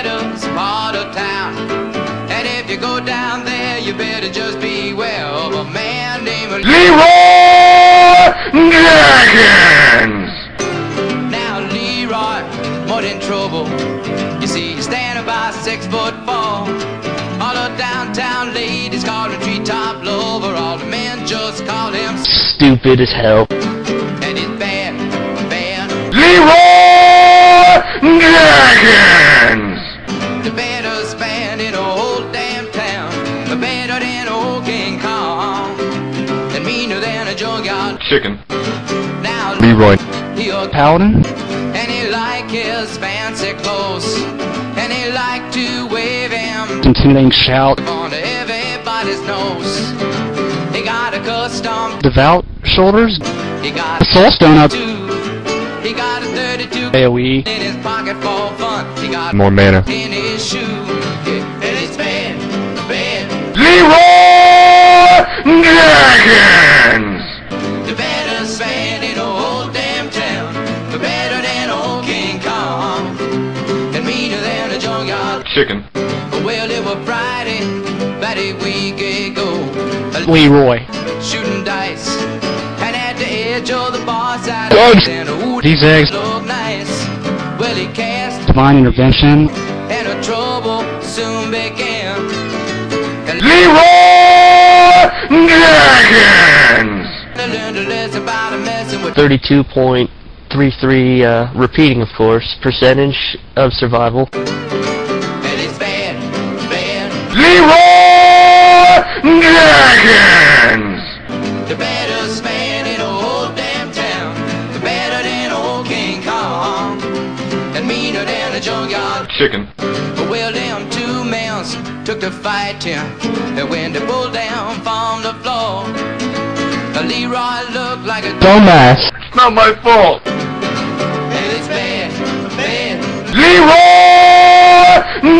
baddest part of town. And if you go down there, you better just beware of a man named Leroy Jenkins. Now Leroy, more than trouble. You see, he's standing about 6'4". All the downtown ladies call him treetop lover. All the men just call him stupid as hell. And it's bad, bad. Leroy Jenkins. The baddest man in the whole damn town. The better than old King Kong. And meaner than a junkyard Chicken. Now Leroy he a Paladin. and he like his fancy clothes. And he like to wave him Intimidating shout. onto everybody's nose. He got a custom, Devout shoulders. he got The soul stone up. he got a 32 AoE. in his pocket for fun. He got More mana. in his shoe. Yeah, and it's bad, bad. Leroy Jenkins. The baddest man in the whole damn town. The better than old King Kong. And meaner than a junkyard. Chicken. Well, it was Friday, about a week ago. Leroy. Shooting dice. And at the edge of the bar side. Dogs. And ooh, These eggs. look nice. Well, he cast. Divine intervention. And the trouble soon began. And Leroy Jenkins. I learned a lesson about a messing with 32.33 repeating, of course, percentage of survival. and it's bad, bad. Leroy Jenkins. The baddest man in the whole damn town. The better than old King Kong. And meaner than a junkyard. Chicken. Well, them two men took to fight him. And when they pulled down from the floor, Leroy looked like a Dumbass. It's not my fault. and it's bad, bad. Leroy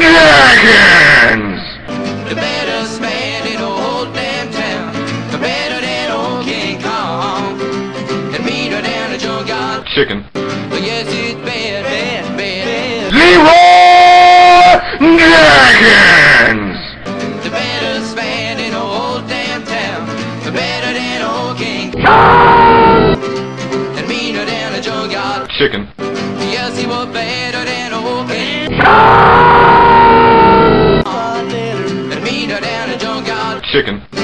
Jenkins. The baddest man in the whole damn town. The better than old King Kong. And meaner than a junkyard. Chicken. But yes, it's bad, bad, bad. Leroy Jenkins. The baddest man in the whole damn town. The better than old King Kong. And meaner than a junkyard. Chicken. Yes, he was better than old King And meaner than a junkyard. Chicken.